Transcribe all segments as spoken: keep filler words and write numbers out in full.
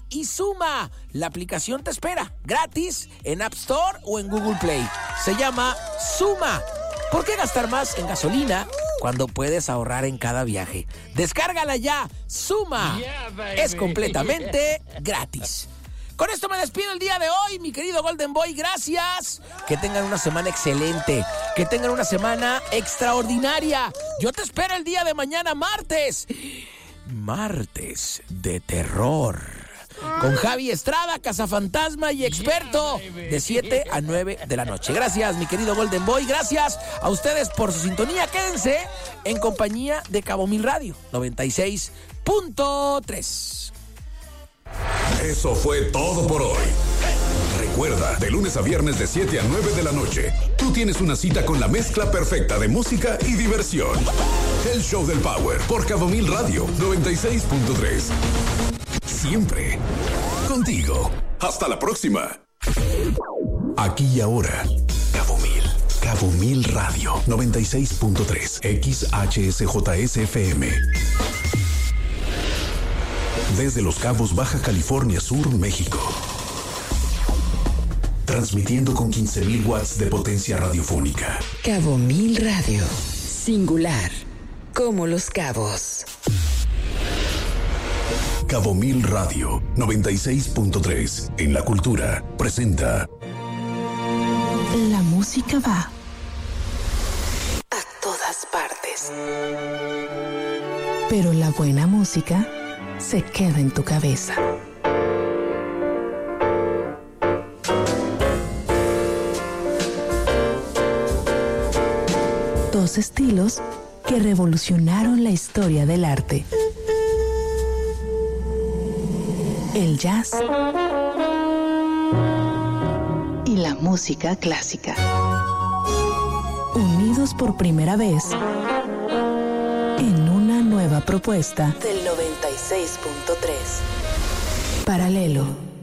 y suma. La aplicación te espera, gratis, en App Store o en Google Play. Se llama Suma. ¿Por qué gastar más en gasolina cuando puedes ahorrar en cada viaje? Descárgala ya, Suma. Yeah, es completamente gratis. Con esto me despido el día de hoy, mi querido Golden Boy. Gracias. Que tengan una semana excelente. Que tengan una semana extraordinaria. Yo te espero el día de mañana, martes. Martes de terror. Con Javi Estrada, cazafantasma y experto. De siete a nueve de la noche. Gracias, mi querido Golden Boy. Gracias a ustedes por su sintonía. Quédense en compañía de Cabo Mil Radio noventa y seis punto tres. Eso fue todo por hoy. Recuerda, de lunes a viernes de siete a nueve de la noche, tú tienes una cita con la mezcla perfecta de música y diversión. El Show del Power por Cabo Mil Radio noventa y seis punto tres. Siempre contigo. Hasta la próxima. Aquí y ahora, Cabo Mil. Cabo Mil Radio noventa y seis punto tres. X H S J S F M. Desde Los Cabos, Baja California Sur, México. Transmitiendo con quince mil watts de potencia radiofónica. Cabo Mil Radio. Singular. Como Los Cabos. Cabo Mil Radio noventa y seis punto tres. En la cultura presenta. La música va a todas partes. Pero la buena música se queda en tu cabeza. Dos estilos que revolucionaron la historia del arte. El jazz y la música clásica. Unidos por primera vez en una nueva propuesta del noventa y seis punto tres. Paralelo.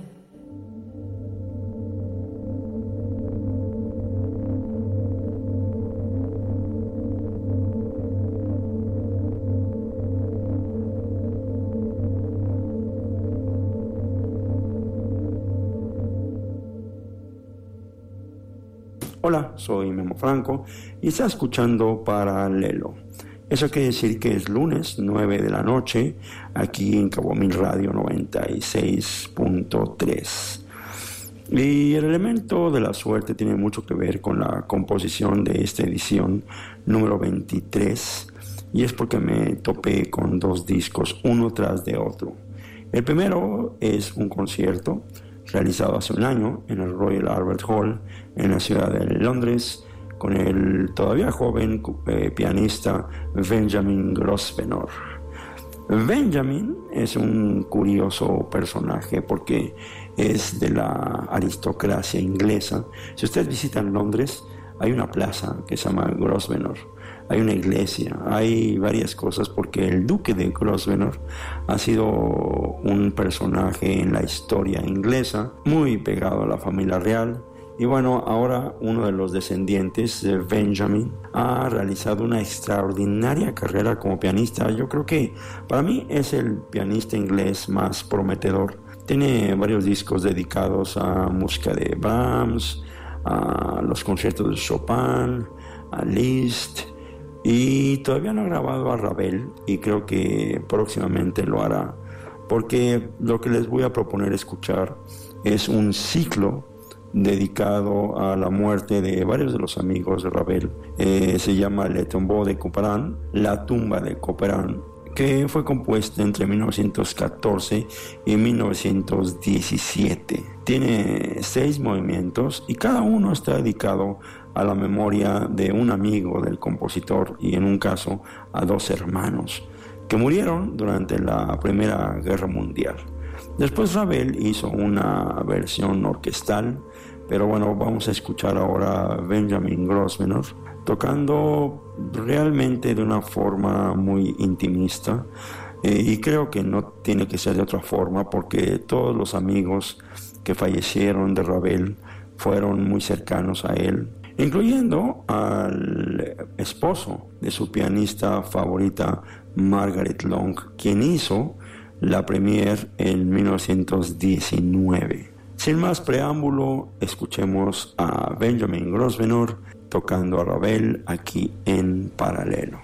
Hola, soy Memo Franco y está escuchando Paralelo. Eso quiere decir que es lunes, nueve de la noche, aquí en Cabo Mil Radio noventa y seis punto tres. Y el elemento de la suerte tiene mucho que ver con la composición de esta edición número veintitrés, y es porque me topé con dos discos, uno tras de otro. El primero es un concierto realizado hace un año en el Royal Albert Hall en la ciudad de Londres, con el todavía joven eh, pianista Benjamin Grosvenor. Benjamin es un curioso personaje porque es de la aristocracia inglesa. Si ustedes visitan Londres, hay una plaza que se llama Grosvenor, hay una iglesia, hay varias cosas porque el duque de Grosvenor ha sido un personaje en la historia inglesa muy pegado a la familia real. Y bueno, ahora uno de los descendientes de Benjamin ha realizado una extraordinaria carrera como pianista. Yo creo que para mí es el pianista inglés más prometedor. Tiene varios discos dedicados a música de Brahms, a los conciertos de Chopin, a Liszt, y todavía no ha grabado a Ravel y creo que próximamente lo hará, porque lo que les voy a proponer escuchar es un ciclo dedicado a la muerte de varios de los amigos de Ravel. Eh, se llama Le Tombeau de Couperin, La tumba de Couperin, que fue compuesta entre mil novecientos catorce y mil novecientos diecisiete. Tiene seis movimientos y cada uno está dedicado a la memoria de un amigo del compositor y en un caso a dos hermanos que murieron durante la Primera Guerra Mundial. Después Ravel hizo una versión orquestal, pero bueno, vamos a escuchar ahora a Benjamin Grosvenor tocando realmente de una forma muy intimista, eh, y creo que no tiene que ser de otra forma porque todos los amigos que fallecieron de Ravel fueron muy cercanos a él, incluyendo al esposo de su pianista favorita, Margaret Long, quien hizo la premier en mil novecientos diecinueve. Sin más preámbulo, escuchemos a Benjamin Grosvenor tocando a Ravel aquí en Paralelo.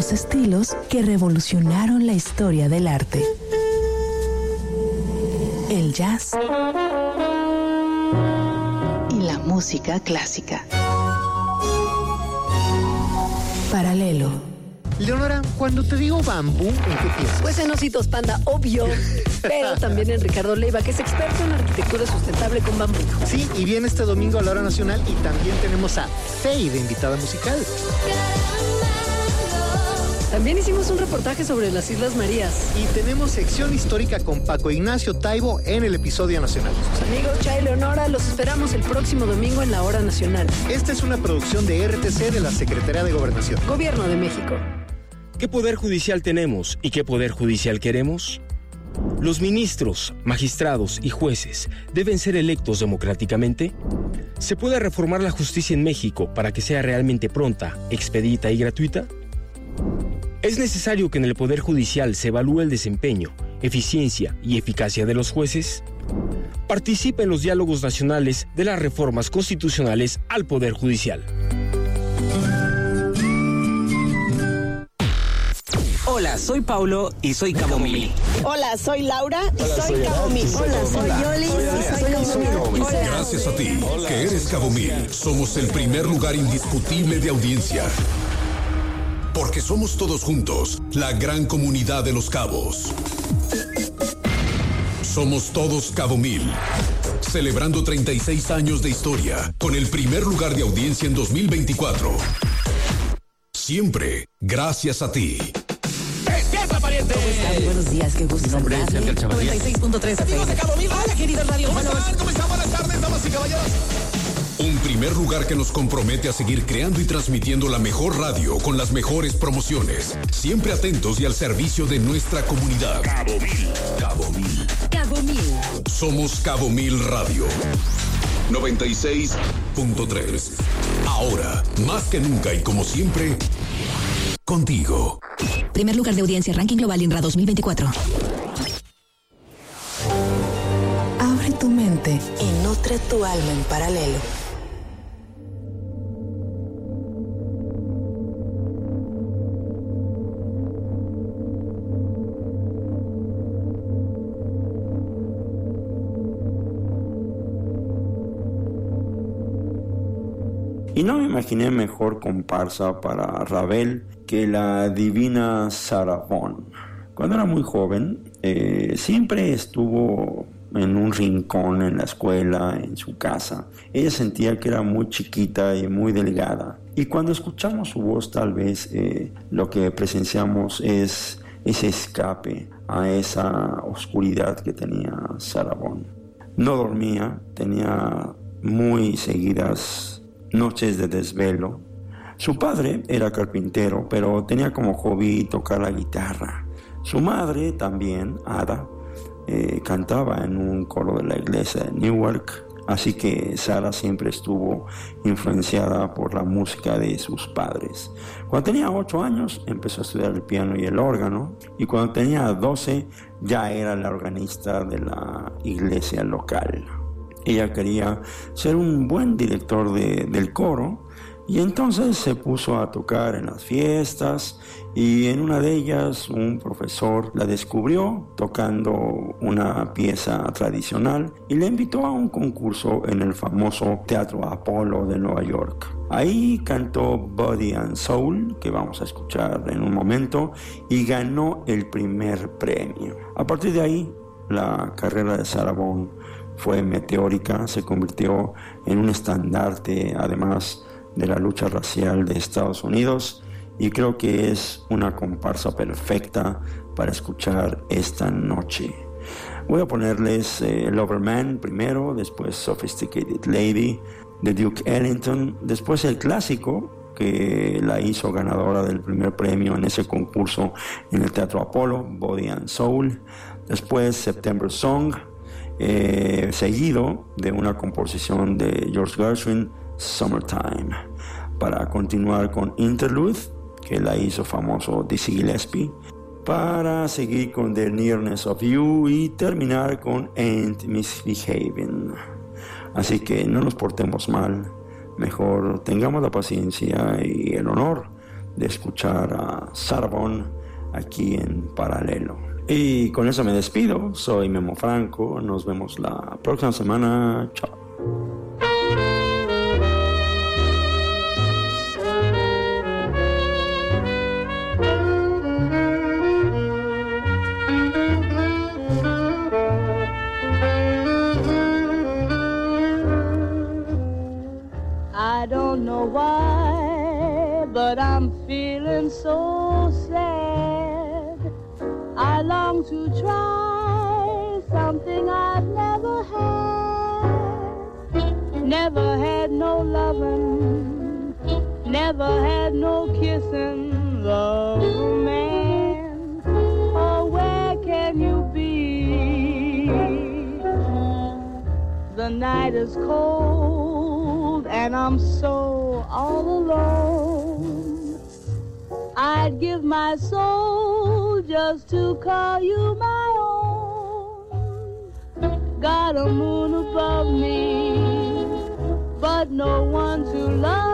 los estilos que revolucionaron la historia del arte. El jazz y la música clásica. Paralelo. Leonora, cuando te digo bambú, ¿en qué piensas? Pues en Ositos Panda, obvio. Pero también en Ricardo Leiva, que es experto en arquitectura sustentable con bambú. Sí, y viene este domingo a la hora nacional y también tenemos a Faye de invitada musical. También hicimos un reportaje sobre las Islas Marías. Y tenemos sección histórica con Paco Ignacio Taibo en el episodio nacional. Sus amigos Chay y Leonora los esperamos el próximo domingo en la hora nacional. Esta es una producción de R T C de la Secretaría de Gobernación. Gobierno de México. ¿Qué poder judicial tenemos y qué poder judicial queremos? ¿Los ministros, magistrados y jueces deben ser electos democráticamente? ¿Se puede reformar la justicia en México para que sea realmente pronta, expedita y gratuita? ¿Es necesario que en el Poder Judicial se evalúe el desempeño, eficiencia y eficacia de los jueces? Participa en los diálogos nacionales de las reformas constitucionales al Poder Judicial. Hola, soy Paulo y soy Cabo Mil. Hola, soy Laura y Hola, soy, soy Cabo Mil. Hola, soy Yoli y soy Cabo Mil. Gracias a ti, que eres Cabo Mil, somos el primer lugar indiscutible de audiencia. Porque somos todos juntos, la gran comunidad de los cabos. Somos todos Cabo Mil, celebrando treinta y seis años de historia, con el primer lugar de audiencia en dos mil veinticuatro. Siempre, gracias a ti. ¡Despierta, pariente! ¿Cómo están? Buenos días, qué gusto saludarles. noventa y seis punto tres F M. Hola, querido Radio. ¿Cómo están? ¿Cómo están? Buenas tardes, damas y caballeros. Un primer lugar que nos compromete a seguir creando y transmitiendo la mejor radio con las mejores promociones. Siempre atentos y al servicio de nuestra comunidad. Cabo Mil. Cabo Mil. Cabo Mil. Somos Cabo Mil Radio. noventa y seis punto tres. Ahora, más que nunca y como siempre, contigo. Primer lugar de audiencia, Ranking Global INRA dos mil veinticuatro. Abre tu mente y nutre tu alma en paralelo. Y no me imaginé mejor comparsa para Ravel que la divina Sarah Vaughan. Cuando era muy joven, eh, siempre estuvo en un rincón en la escuela, en su casa. Ella sentía que era muy chiquita y muy delgada. Y cuando escuchamos su voz, tal vez eh, lo que presenciamos es ese escape a esa oscuridad que tenía Sarah Vaughan. No dormía, tenía muy seguidas noches de desvelo. Su padre era carpintero, pero tenía como hobby tocar la guitarra. Su madre también, Ada, eh, cantaba en un coro de la iglesia de Newark, así que Sarah siempre estuvo influenciada por la música de sus padres. Cuando tenía ocho años empezó a estudiar el piano y el órgano, y cuando tenía doce ya era la organista de la iglesia local. Ella quería ser un buen director de, del coro, y entonces se puso a tocar en las fiestas, y en una de ellas un profesor la descubrió tocando una pieza tradicional y la invitó a un concurso en el famoso Teatro Apolo de Nueva York. Ahí cantó Body and Soul, que vamos a escuchar en un momento, y ganó el primer premio. A partir de ahí, la carrera de Sarah Vaughan fue meteórica, se convirtió en un estandarte, además de la lucha racial de Estados Unidos, y creo que es una comparsa perfecta para escuchar esta noche. Voy a ponerles eh, Loverman primero, después Sophisticated Lady de Duke Ellington, después el clásico que la hizo ganadora del primer premio en ese concurso en el Teatro Apolo, Body and Soul, después September Song, eh, seguido de una composición de George Gershwin, Summertime, para continuar con Interlude, que la hizo famoso Dizzy Gillespie, para seguir con The Nearness of You y terminar con Ain't Misbehaving. Así que no nos portemos mal, mejor tengamos la paciencia y el honor de escuchar a Sarbón aquí en Paralelo. Y con eso me despido. Soy Memo Franco. Nos vemos la próxima semana. Chao. I don't know why, but I'm feeling so sad. I long to try something I've never had. Never had no loving, never had no kissing of a man. Oh, where can you be? The night is cold and I'm so all alone. I'd give my soul just to call you my own. Got a moon above me, but no one to love.